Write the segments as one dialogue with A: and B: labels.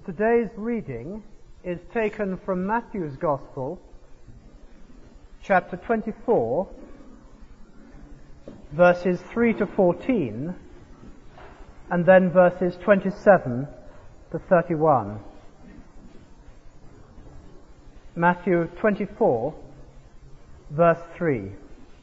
A: Today's reading is taken from Matthew's Gospel, chapter 24, verses 3 to 14, and then verses 27 to 31. Matthew 24, verse 3.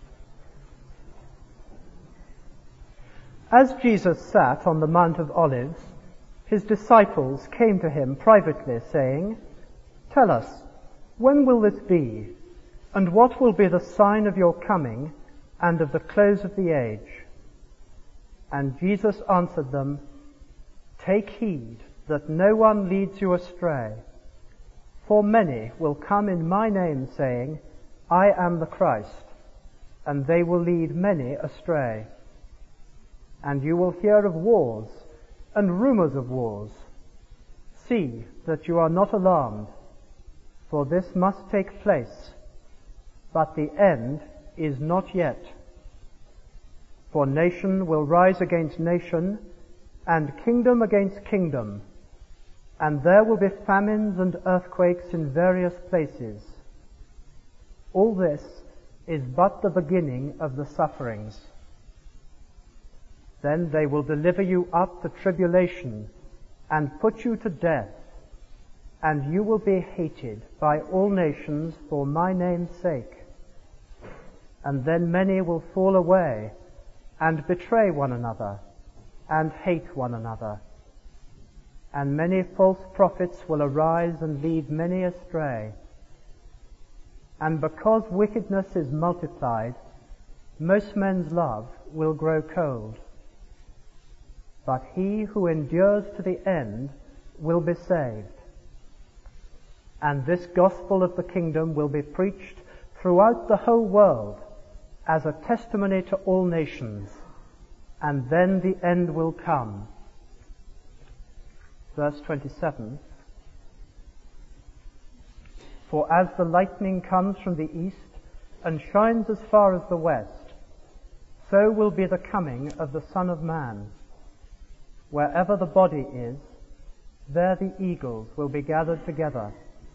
A: As Jesus sat on the Mount of Olives, his disciples came to him privately, saying, "Tell us, when will this be? And what will be the sign of your coming and of the close of the age?" And Jesus answered them, "Take heed that no one leads you astray. For many will come in my name, saying, 'I am the Christ,' and they will lead many astray. And you will hear of wars and rumors of wars. See that you are not alarmed, for this must take place, but the end is not yet. For nation will rise against nation, and kingdom against kingdom, and there will be famines and earthquakes in various places. All this is but the beginning of the sufferings. Then they will deliver you up to tribulation and put you to death, and you will be hated by all nations for my name's sake. And then many will fall away and betray one another and hate one another. And many false prophets will arise and lead many astray. And because wickedness is multiplied, most men's love will grow cold. But he who endures to the end will be saved. And this gospel of the kingdom will be preached throughout the whole world as a testimony to all nations, and then the end will come." Verse 27. "For as the lightning comes from the east and shines as far as the west, so will be the coming of the Son of Man. Wherever the body is, there the eagles will be gathered together.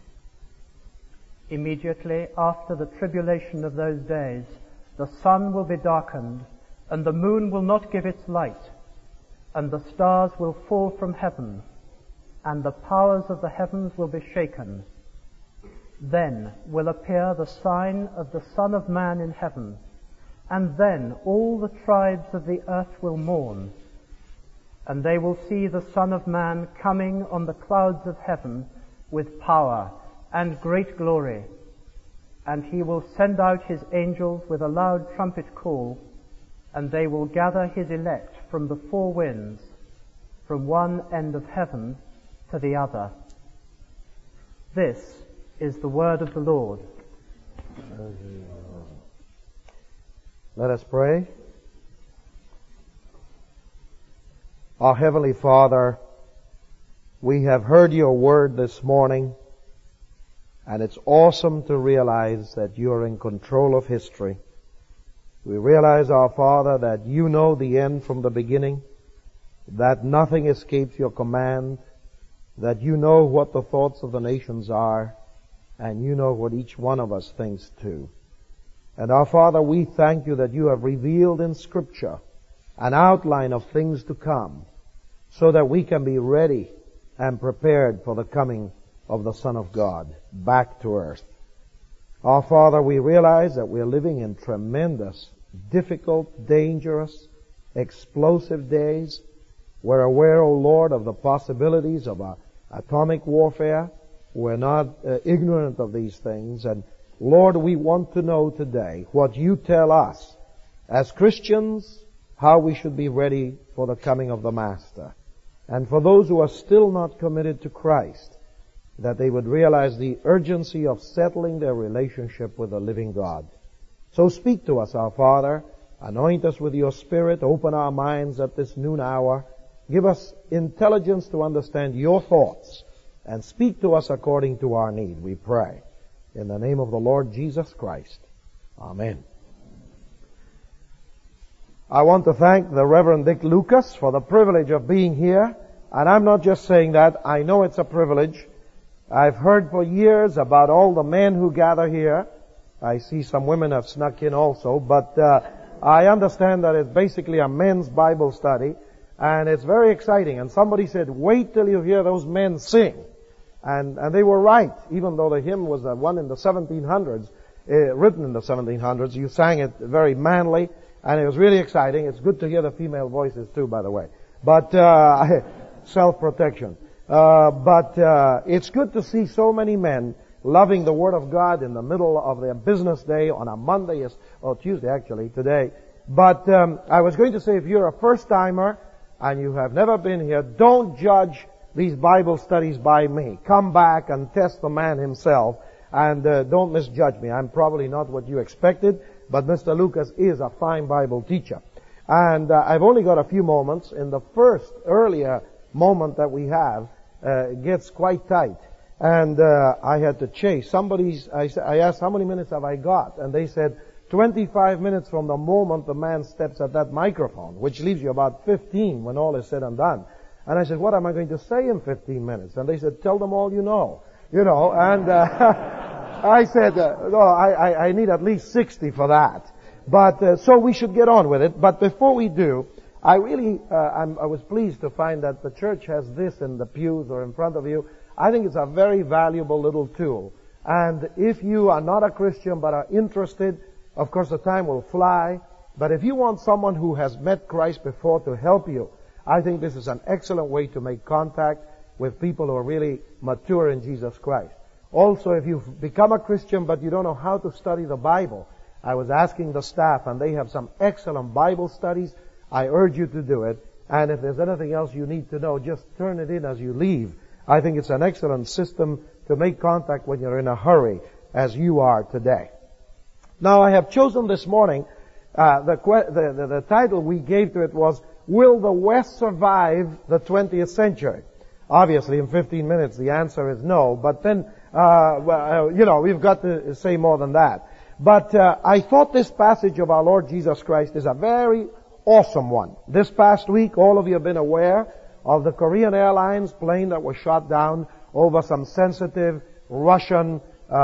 A: Immediately after the tribulation of those days, the sun will be darkened, and the moon will not give its light, and the stars will fall from heaven, and the powers of the heavens will be shaken. Then will appear the sign of the Son of Man in heaven, and then all the tribes of the earth will mourn. And they will see the Son of Man coming on the clouds of heaven with power and great glory. And he will send out his angels with a loud trumpet call, and they will gather his elect from the four winds, from one end of heaven to the other." This is the word of the Lord.
B: Let us pray. Our Heavenly Father, we have heard your word this morning, and it's awesome to realize that you're in control of history. We realize, our Father, that you know the end from the beginning, that nothing escapes your command, that you know what the thoughts of the nations are, and you know what each one of us thinks too. And our Father, we thank you that you have revealed in Scripture an outline of things to come, so that we can be ready and prepared for the coming of the Son of God back to earth. Our Father, we realize that we're living in tremendous, difficult, dangerous, explosive days. We're aware, O Lord, of the possibilities of atomic warfare. We're not ignorant of these things. And Lord, we want to know today what you tell us as Christians, how we should be ready for the coming of the Master. And for those who are still not committed to Christ, that they would realize the urgency of settling their relationship with the living God. So speak to us, our Father. Anoint us with your Spirit. Open our minds at this noon hour. Give us intelligence to understand your thoughts, and speak to us according to our need, we pray. In the name of the Lord Jesus Christ. Amen. I want to thank the Reverend Dick Lucas for the privilege of being here And I'm not just saying that. I know it's a privilege. I've heard for years about all the men who gather here. I see some women have snuck in also, but I understand that it's basically a men's Bible study, and it's very exciting. And somebody said, wait till you hear those men sing. And they were right, even though the hymn was one in the 1700s, written in the 1700s. You sang it very manly, and it was really exciting. It's good to hear the female voices too, by the way. But self-protection. But it's good to see so many men loving the Word of God in the middle of their business day on a Monday, or Tuesday actually, today. But I was going to say, if you're a first-timer and you have never been here, don't judge these Bible studies by me. Come back and test the man himself, and don't misjudge me. I'm probably not what you expected, but Mr. Lucas is a fine Bible teacher. And I've only got a few moments. In the first earlier moment that we have, it gets quite tight. And I had to chase. I asked, how many minutes have I got? And they said, 25 minutes from the moment the man steps at that microphone, which leaves you about 15 when all is said and done. And I said, what am I going to say in 15 minutes? And they said, tell them all you know. And I said, no, I need at least 60 for that. But so we should get on with it. But before we do, I was pleased to find that the church has this in the pews or in front of you. I think it's a very valuable little tool. And if you are not a Christian but are interested, of course the time will fly. But if you want someone who has met Christ before to help you, I think this is an excellent way to make contact with people who are really mature in Jesus Christ. Also, if you've become a Christian but you don't know how to study the Bible, I was asking the staff, and they have some excellent Bible studies. I urge you to do it. And if there's anything else you need to know, just turn it in as you leave. I think it's an excellent system to make contact when you're in a hurry, as you are today. Now, I have chosen this morning, the title we gave to it was, Will the West Survive the 20th Century? Obviously, in 15 minutes, the answer is no. But then, we've got to say more than that. But I thought this passage of our Lord Jesus Christ is a very awesome one. This past week, all of you have been aware of the Korean Airlines plane that was shot down over some sensitive Russian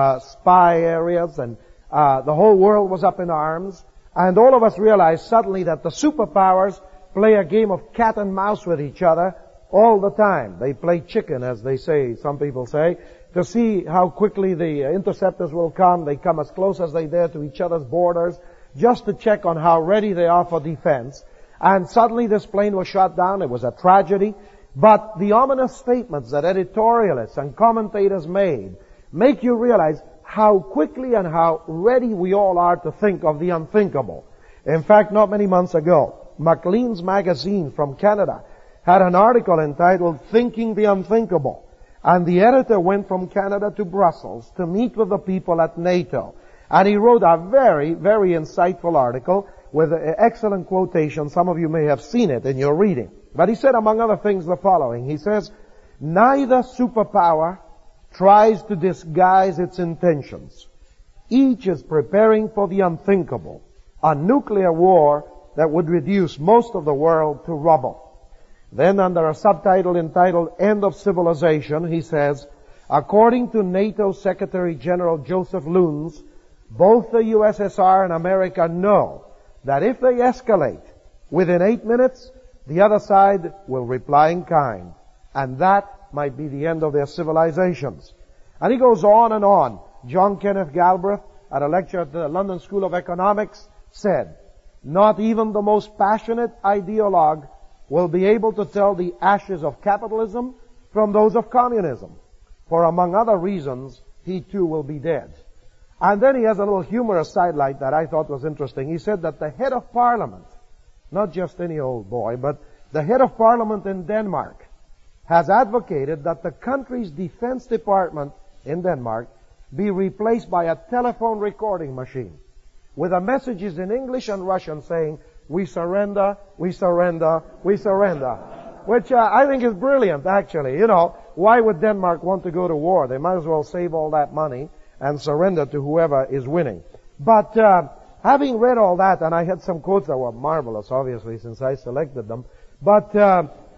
B: spy areas, and the whole world was up in arms. And all of us realized suddenly that the superpowers play a game of cat and mouse with each other all the time. They play chicken, as they say, some people say, to see how quickly the interceptors will come. They come as close as they dare to each other's borders, just to check on how ready they are for defense. And suddenly this plane was shot down. It was a tragedy. But the ominous statements that editorialists and commentators made make you realize how quickly and how ready we all are to think of the unthinkable. In fact, not many months ago, Maclean's magazine from Canada had an article entitled Thinking the Unthinkable. And the editor went from Canada to Brussels to meet with the people at NATO. And he wrote a very, very insightful article with excellent quotation. Some of you may have seen it in your reading. But he said, among other things, the following. He says, neither superpower tries to disguise its intentions. Each is preparing for the unthinkable, a nuclear war that would reduce most of the world to rubble. Then under a subtitle entitled End of Civilization, he says, according to NATO Secretary General Joseph Luns, both the USSR and America know that if they escalate within 8 minutes, the other side will reply in kind. And that might be the end of their civilizations. And he goes on and on. John Kenneth Galbraith, at a lecture at the London School of Economics, said, not even the most passionate ideologue will be able to tell the ashes of capitalism from those of communism. For among other reasons, he too will be dead. And then he has a little humorous sidelight that I thought was interesting. He said that the head of parliament, not just any old boy, but the head of parliament in Denmark, has advocated that the country's defense department in Denmark be replaced by a telephone recording machine with the messages in English and Russian saying, we surrender, we surrender, we surrender. Which I think is brilliant, actually. Why would Denmark want to go to war? They might as well save all that money and surrender to whoever is winning. But having read all that, and I had some quotes that were marvelous, obviously, since I selected them, but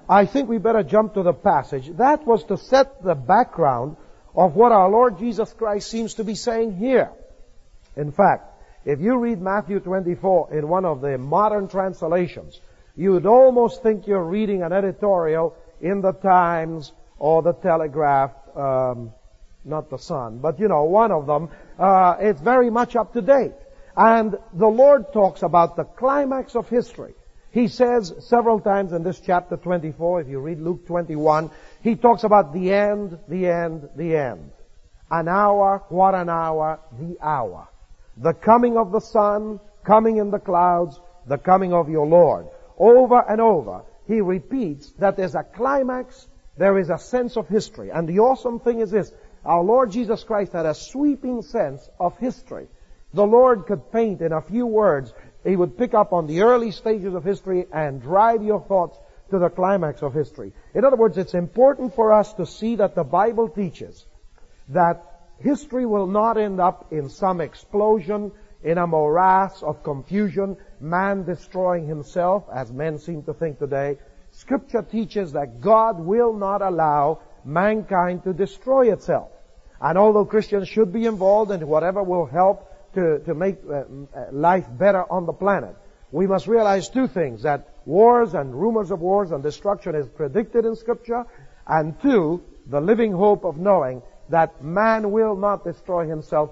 B: I think we better jump to the passage. That was to set the background of what our Lord Jesus Christ seems to be saying here. In fact, if you read Matthew 24 in one of the modern translations, you would almost think you're reading an editorial in the Times or the Telegraph, not the Sun, but one of them. It's very much up to date. And the Lord talks about the climax of history. He says several times in this chapter 24, if you read Luke 21, He talks about the end, the end, the end. An hour, what an hour, the hour. The coming of the Son, coming in the clouds, the coming of your Lord. Over and over, He repeats that there's a climax, there is a sense of history. And the awesome thing is this, our Lord Jesus Christ had a sweeping sense of history. The Lord could paint in a few words. He would pick up on the early stages of history and drive your thoughts to the climax of history. In other words, it's important for us to see that the Bible teaches that history will not end up in some explosion, in a morass of confusion, man destroying himself, as men seem to think today. Scripture teaches that God will not allow mankind to destroy itself. And although Christians should be involved in whatever will help to make life better on the planet, we must realize two things, that wars and rumors of wars and destruction is predicted in Scripture, and two, the living hope of knowing that man will not destroy himself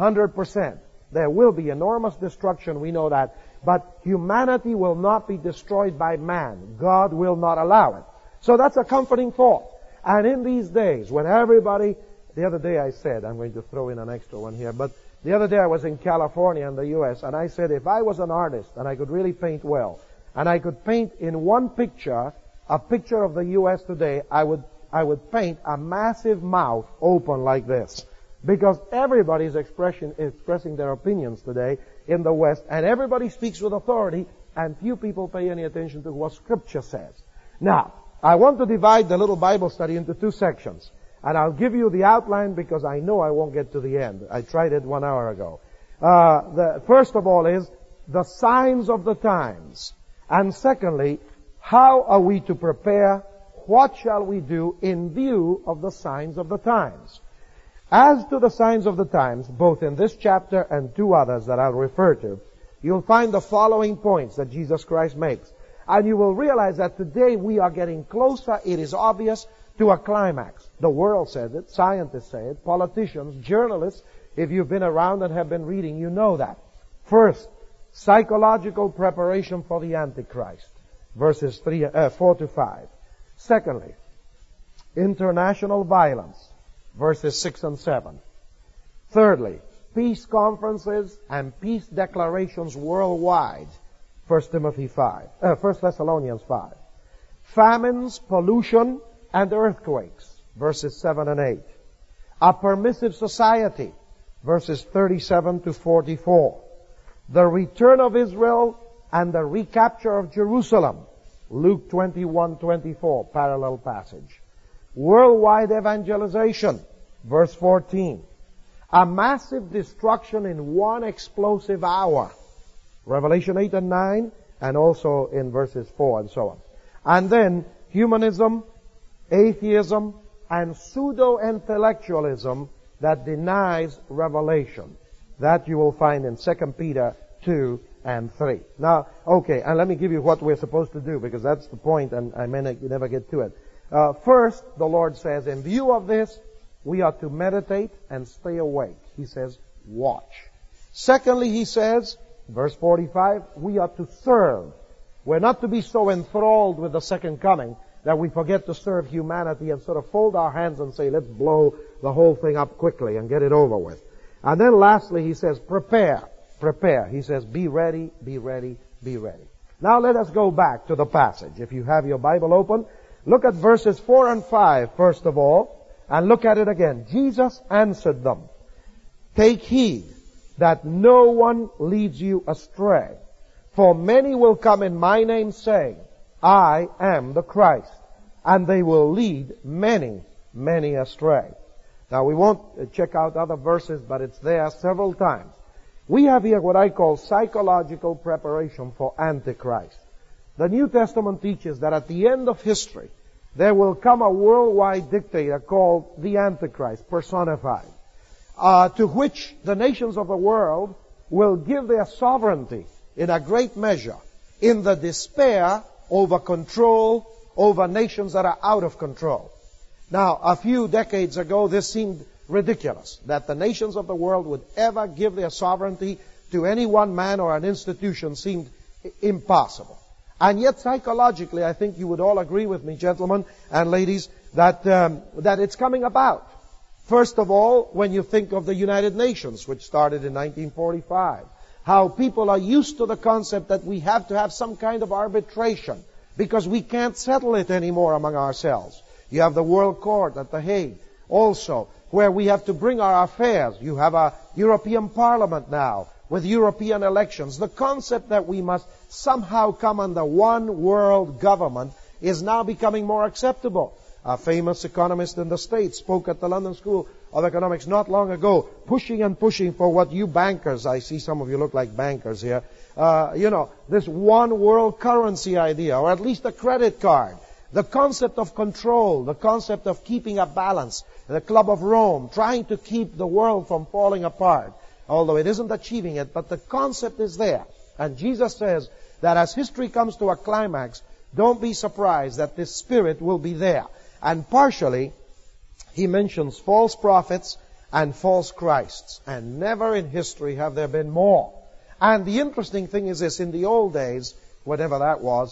B: 100%. There will be enormous destruction, we know that, but humanity will not be destroyed by man. God will not allow it. So that's a comforting thought. And in these days, when everybody, the other day I said, I'm going to throw in an extra one here, but the other day I was in California in the U.S., and I said if I was an artist and I could really paint well, and I could paint in one picture, a picture of the U.S. today, I would paint a massive mouth open like this. Because everybody is expressing their opinions today in the West, and everybody speaks with authority, and few people pay any attention to what Scripture says. Now, I want to divide the little Bible study into two sections. And I'll give you the outline because I know I won't get to the end. I tried it 1 hour ago. The first of all is the signs of the times. And secondly, how are we to prepare? What shall we do in view of the signs of the times? As to the signs of the times, both in this chapter and two others that I'll refer to, you'll find the following points that Jesus Christ makes. And you will realize that today we are getting closer, it is obvious, to a climax. The world says it, scientists say it, politicians, journalists, if you've been around and have been reading, you know that. First, psychological preparation for the Antichrist, verses 4 to 5. Secondly, international violence, verses 6 and 7. Thirdly, peace conferences and peace declarations worldwide, 1 Thessalonians 5. Famines, pollution, and earthquakes, verses 7 and 8. A permissive society, verses 37 to 44. The return of Israel and the recapture of Jerusalem, Luke 21:24, parallel passage. Worldwide evangelization, verse 14. A massive destruction in one explosive hour, Revelation 8 and 9, and also in verses 4 and so on. And then humanism, atheism, and pseudo-intellectualism that denies revelation. That you will find in 2 Peter 2 and 3. Now, okay, and let me give you what we're supposed to do, because that's the point, and I may never get to it. First, the Lord says, in view of this, we are to meditate and stay awake. He says, watch. Secondly, He says, verse 45, we are to serve. We're not to be so enthralled with the second coming that we forget to serve humanity and sort of fold our hands and say, let's blow the whole thing up quickly and get it over with. And then lastly, He says, prepare. He says, be ready, be ready, be ready. Now let us go back to the passage. If you have your Bible open, look at verses 4 and 5 first of all, and look at it again. Jesus answered them, take heed that no one leads you astray. For many will come in my name saying, I am the Christ, and they will lead many, many astray. Now we won't check out other verses, but it's there several times. We have here what I call psychological preparation for Antichrist. The New Testament teaches that at the end of history, there will come a worldwide dictator called the Antichrist, personified, to which the nations of the world will give their sovereignty in a great measure in the despair over control over nations that are out of control. Now, a few decades ago, this seemed ridiculous, that the nations of the world would ever give their sovereignty to any one man or an institution seemed impossible. And yet, psychologically, I think you would all agree with me, gentlemen and ladies, that it's coming about. First of all, when you think of the United Nations, which started in 1945, how people are used to the concept that we have to have some kind of arbitration because we can't settle it anymore among ourselves. You have the World Court at The Hague also, where we have to bring our affairs. You have a European Parliament now with European elections. The concept that we must somehow come under one world government is now becoming more acceptable. A famous economist in the States spoke at the London School of Economics not long ago, pushing and pushing for what you bankers, I see some of you look like bankers here, this one world currency idea, or at least a credit card. The concept of control, the concept of keeping a balance, the Club of Rome, trying to keep the world from falling apart, although it isn't achieving it, but the concept is there. And Jesus says that as history comes to a climax, don't be surprised that this spirit will be there. And partially, he mentions false prophets and false Christs. And never in history have there been more. And the interesting thing is this, in the old days, whatever that was,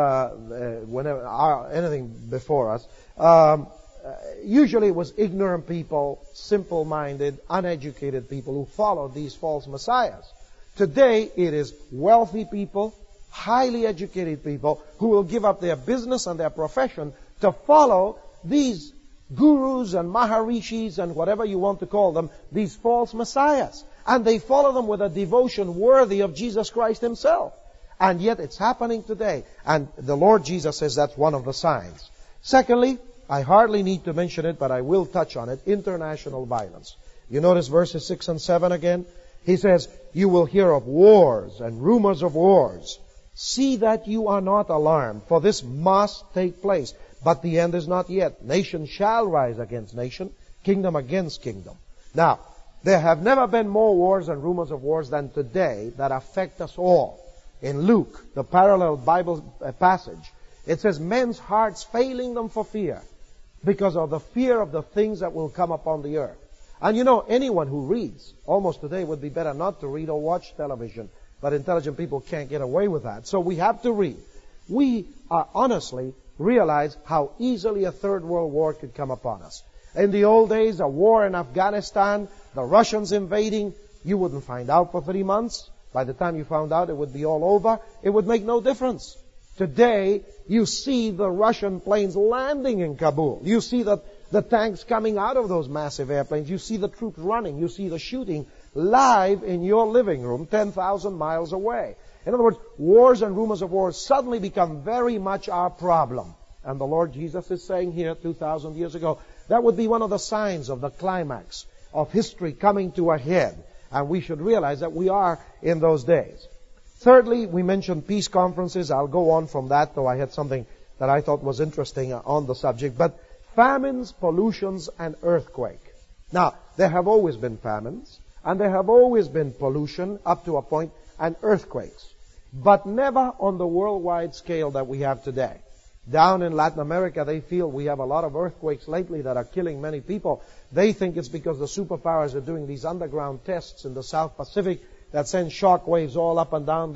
B: anything before us, usually it was ignorant people, simple-minded, uneducated people who followed these false messiahs. Today, it is wealthy people, highly educated people who will give up their business and their profession to follow these gurus and maharishis and whatever you want to call them, these false messiahs. And they follow them with a devotion worthy of Jesus Christ himself. And yet it's happening today. And the Lord Jesus says that's one of the signs. Secondly, I hardly need to mention it, but I will touch on it, international violence. You notice verses 6 and 7 again? He says, you will hear of wars and rumors of wars. See that you are not alarmed, for this must take place. But the end is not yet. Nation shall rise against nation, kingdom against kingdom. Now, there have never been more wars and rumors of wars than today that affect us all. In Luke, the parallel Bible passage, it says, men's hearts failing them for fear, because of the fear of the things that will come upon the earth. And you know, anyone who reads, almost today would be better not to read or watch television, but intelligent people can't get away with that. So we have to read. We honestly realize how easily a third world war could come upon us. In the old days, a war in Afghanistan, the Russians invading, you wouldn't find out for 3 months. By the time you found out, it would be all over. It would make no difference. Today, you see the Russian planes landing in Kabul. You see the tanks coming out of those massive airplanes. You see the troops running. You see the shooting live in your living room 10,000 miles away. In other words, wars and rumors of wars suddenly become very much our problem. And the Lord Jesus is saying here 2,000 years ago, that would be one of the signs of the climax of history coming to a head. And we should realize that we are in those days. Thirdly, we mentioned peace conferences. I'll go on from that, though I had something that I thought was interesting on the subject. But famines, pollutions, and earthquake. Now, there have always been famines, and there have always been pollution up to a point, and earthquakes. But never on the worldwide scale that we have today. Down in Latin America, they feel we have a lot of earthquakes lately that are killing many people. They think it's because the superpowers are doing these underground tests in the South Pacific that send shock waves all up and down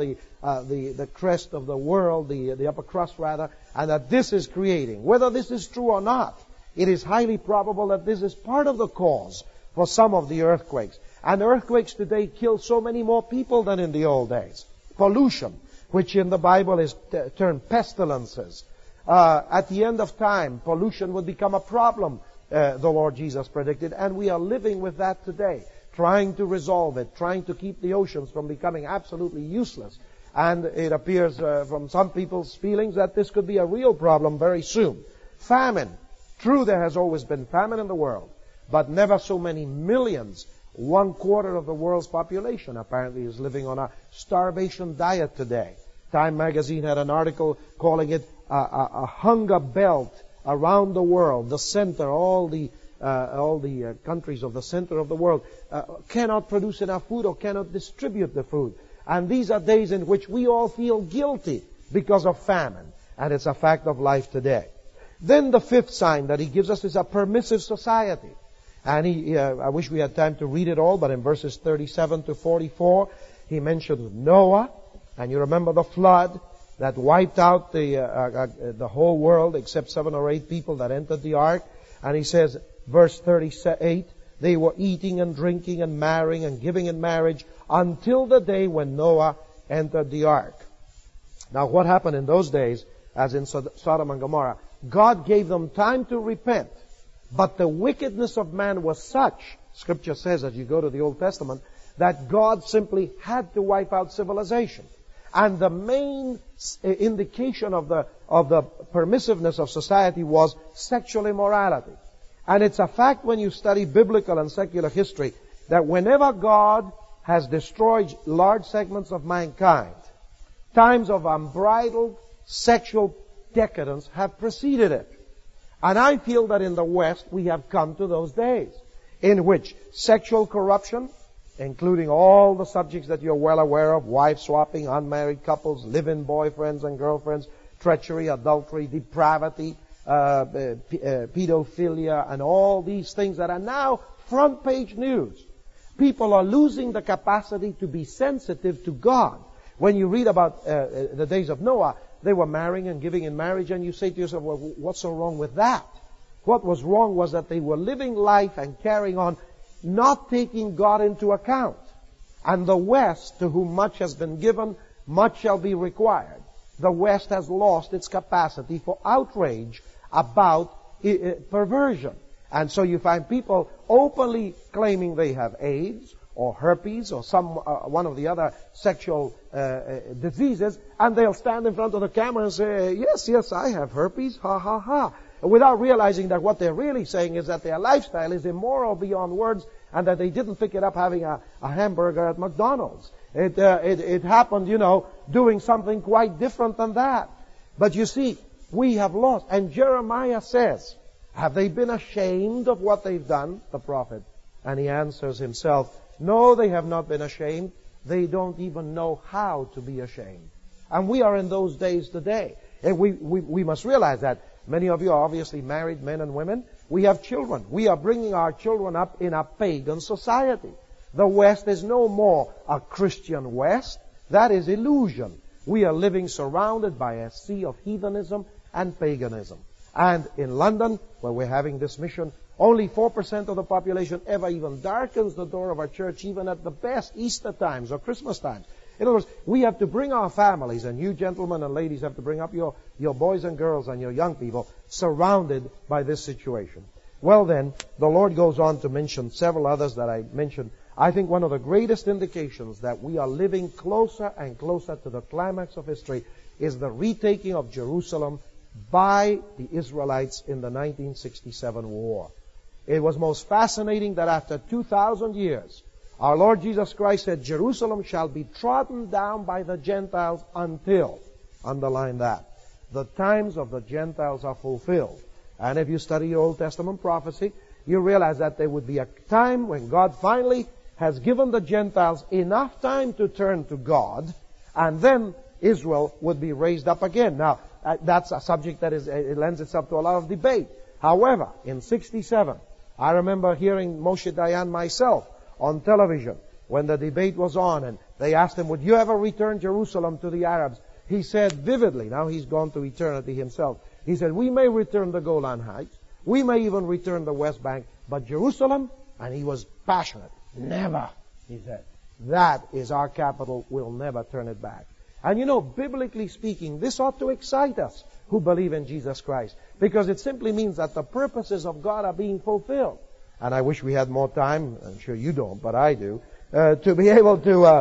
B: the crest of the world, the upper crust rather, and that this is creating. Whether this is true or not, it is highly probable that this is part of the cause for some of the earthquakes. And earthquakes today kill so many more people than in the old days. Pollution, which in the Bible is termed pestilences. At the end of time, pollution would become a problem, the Lord Jesus predicted, and we are living with that today, trying to resolve it, trying to keep the oceans from becoming absolutely useless. And it appears from some people's feelings that this could be a real problem very soon. Famine. True, there has always been famine in the world, but never so many millions. 1/4 of the world's population apparently is living on a starvation diet today. Time magazine had an article calling it a hunger belt around the world. The center, all the countries of the center of the world cannot produce enough food or cannot distribute the food. And these are days in which we all feel guilty because of famine. And it's a fact of life today. Then the fifth sign that he gives us is a permissive society. And I wish we had time to read it all, but in verses 37 to 44, he mentions Noah. And you remember the flood that wiped out the whole world except 7 or 8 people that entered the ark. And he says, verse 38, they were eating and drinking and marrying and giving in marriage until the day when Noah entered the ark. Now what happened in those days, as in Sodom and Gomorrah, God gave them time to repent. But the wickedness of man was such, Scripture says as you go to the Old Testament, that God simply had to wipe out civilization. And the main indication of the permissiveness of society was sexual immorality. And it's a fact when you study biblical and secular history that whenever God has destroyed large segments of mankind, times of unbridled sexual decadence have preceded it. And I feel that in the West we have come to those days in which sexual corruption, including all the subjects that you're well aware of, wife swapping, unmarried couples, live-in boyfriends and girlfriends, treachery, adultery, depravity, pedophilia, and all these things that are now front page news. People are losing the capacity to be sensitive to God. When you read about the days of Noah, they were marrying and giving in marriage, and you say to yourself, well, what's so wrong with that? What was wrong was that they were living life and carrying on, not taking God into account. And the West, to whom much has been given, much shall be required. The West has lost its capacity for outrage about perversion. And so you find people openly claiming they have AIDS or herpes or one of the other sexual diseases, and they'll stand in front of the camera and say, yes, I have herpes, ha, ha, ha. Without realizing that what they're really saying is that their lifestyle is immoral beyond words and that they didn't pick it up having a hamburger at McDonald's. It happened, doing something quite different than that. But you see, we have lost. And Jeremiah says, have they been ashamed of what they've done? The prophet. And he answers himself, no, they have not been ashamed. They don't even know how to be ashamed. And we are in those days today. And we must realize that. Many of you are obviously married men and women. We have children. We are bringing our children up in a pagan society. The West is no more a Christian West. That is illusion. We are living surrounded by a sea of heathenism and paganism. And in London, where we're having this mission, only 4% of the population ever even darkens the door of our church, even at the best Easter times or Christmas times. In other words, we have to bring our families, and you gentlemen and ladies have to bring up your boys and girls and your young people surrounded by this situation. Well then, the Lord goes on to mention several others that I mentioned. I think one of the greatest indications that we are living closer and closer to the climax of history is the retaking of Jerusalem by the Israelites in the 1967 war. It was most fascinating that after 2,000 years, our Lord Jesus Christ said, Jerusalem shall be trodden down by the Gentiles until, underline that, the times of the Gentiles are fulfilled. And if you study your Old Testament prophecy, you realize that there would be a time when God finally has given the Gentiles enough time to turn to God, and then Israel would be raised up again. Now, that's a subject that it lends itself to a lot of debate. However, in 1967, I remember hearing Moshe Dayan myself on television when the debate was on, and they asked him, would you ever return Jerusalem to the Arabs? He said vividly, now he's gone to eternity himself, he said, we may return the Golan Heights, we may even return the West Bank, but Jerusalem, and he was passionate, never, he said. That is our capital, we'll never turn it back. And biblically speaking, this ought to excite us who believe in Jesus Christ, because it simply means that the purposes of God are being fulfilled. And I wish we had more time. I'm sure you don't, but I do. To be able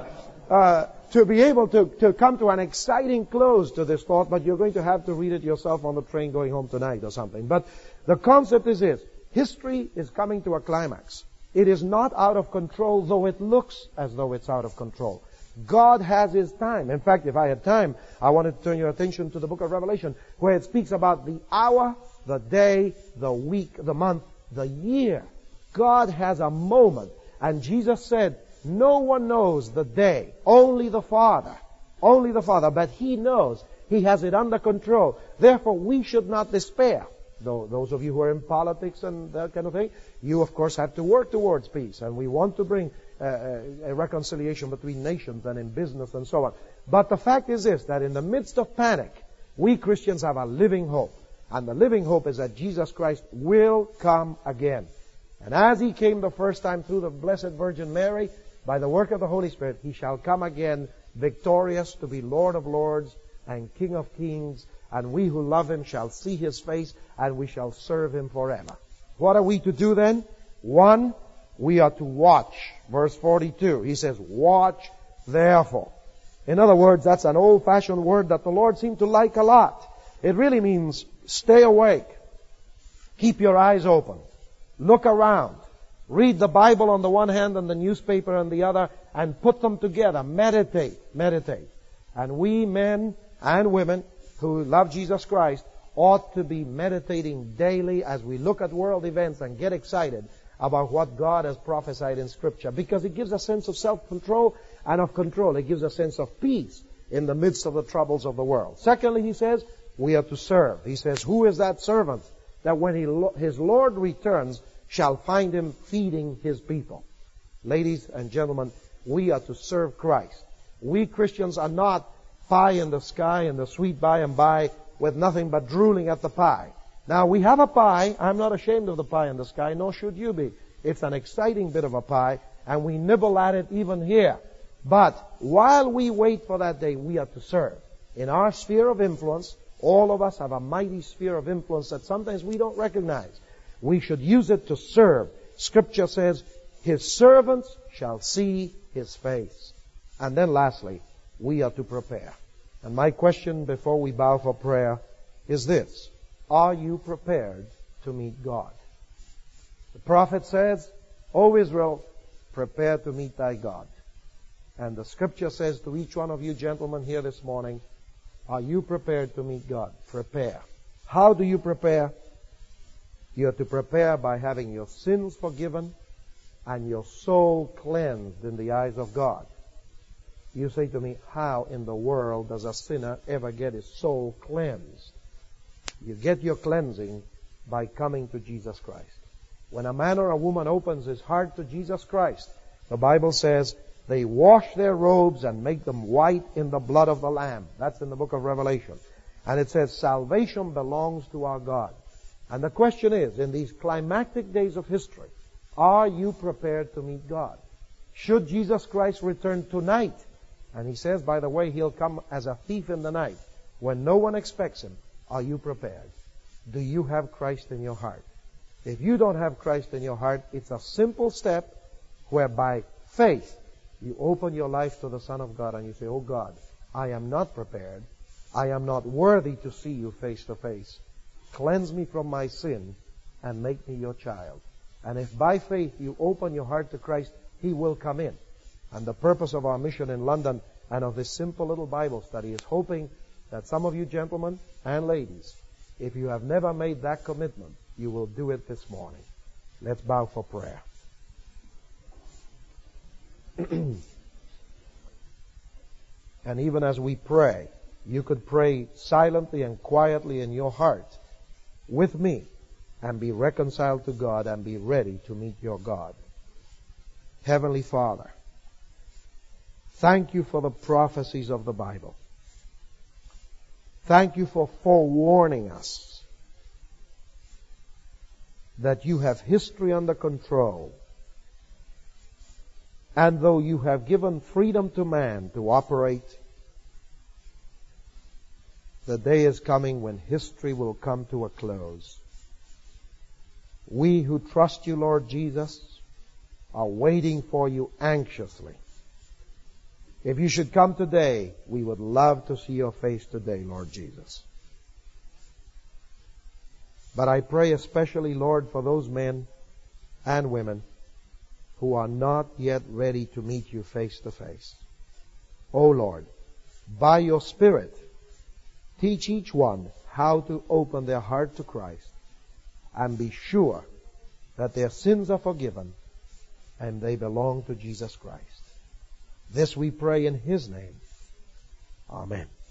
B: to come to an exciting close to this thought. But you're going to have to read it yourself on the train going home tonight or something. But the concept is this: history is coming to a climax. It is not out of control, though it looks as though it's out of control. God has His time. In fact, if I had time, I wanted to turn your attention to the book of Revelation, where it speaks about the hour, the day, the week, the month, the year. God has a moment. And Jesus said, no one knows the day, only the Father. Only the Father. But He knows. He has it under control. Therefore, we should not despair. Though those of you who are in politics and that kind of thing, you of course have to work towards peace. And we want to bring a reconciliation between nations and in business and so on. But the fact is this, that in the midst of panic, we Christians have a living hope. And the living hope is that Jesus Christ will come again. And as He came the first time through the Blessed Virgin Mary, by the work of the Holy Spirit, He shall come again victorious to be Lord of Lords and King of Kings. And we who love Him shall see His face, and we shall serve Him forever. What are we to do then? 1, we are to watch. Verse 42, He says, watch therefore. In other words, that's an old-fashioned word that the Lord seemed to like a lot. It really means stay awake. Keep your eyes open. Look around. Read the Bible on the one hand and the newspaper on the other, and put them together. Meditate. And we men and women who love Jesus Christ ought to be meditating daily as we look at world events and get excited about what God has prophesied in Scripture, because it gives a sense of self-control and of control. It gives a sense of peace in the midst of the troubles of the world. Secondly, He says, we are to serve. He says, who is that servant that when his Lord returns shall find him feeding His people? Ladies and gentlemen, we are to serve Christ. We Christians are not pie in the sky and the sweet by and by with nothing but drooling at the pie. Now, we have a pie. I'm not ashamed of the pie in the sky, nor should you be. It's an exciting bit of a pie, and we nibble at it even here. But while we wait for that day, we are to serve. In our sphere of influence, all of us have a mighty sphere of influence that sometimes we don't recognize. We should use it to serve. Scripture says, His servants shall see His face. And then lastly, we are to prepare. And my question before we bow for prayer is this: are you prepared to meet God? The prophet says, O Israel, prepare to meet thy God. And the Scripture says to each one of you gentlemen here this morning, are you prepared to meet God? Prepare. How do you prepare? You are to prepare by having your sins forgiven and your soul cleansed in the eyes of God. You say to me, how in the world does a sinner ever get his soul cleansed? You get your cleansing by coming to Jesus Christ. When a man or a woman opens his heart to Jesus Christ, the Bible says they wash their robes and make them white in the blood of the Lamb. That's in the book of Revelation. And it says salvation belongs to our God. And the question is, in these climactic days of history, are you prepared to meet God? Should Jesus Christ return tonight, and He says, by the way, He'll come as a thief in the night, when no one expects Him, are you prepared? Do you have Christ in your heart? If you don't have Christ in your heart, it's a simple step where by faith you open your life to the Son of God and you say, oh God, I am not prepared. I am not worthy to see you face to face. Cleanse me from my sin and make me your child. And if by faith you open your heart to Christ, He will come in. And the purpose of our mission in London and of this simple little Bible study is hoping that some of you gentlemen and ladies, if you have never made that commitment, you will do it this morning. Let's bow for prayer. And even as we pray, you could pray silently and quietly in your heart with me and be reconciled to God and be ready to meet your God. Heavenly Father, thank you for the prophecies of the Bible. Thank you for forewarning us that you have history under control. And though you have given freedom to man to operate, the day is coming when history will come to a close. We who trust you, Lord Jesus, are waiting for you anxiously. If you should come today, we would love to see your face today, Lord Jesus. But I pray especially, Lord, for those men and women who are not yet ready to meet you face to face. O Lord, by your Spirit, teach each one how to open their heart to Christ and be sure that their sins are forgiven and they belong to Jesus Christ. This we pray in His name. Amen.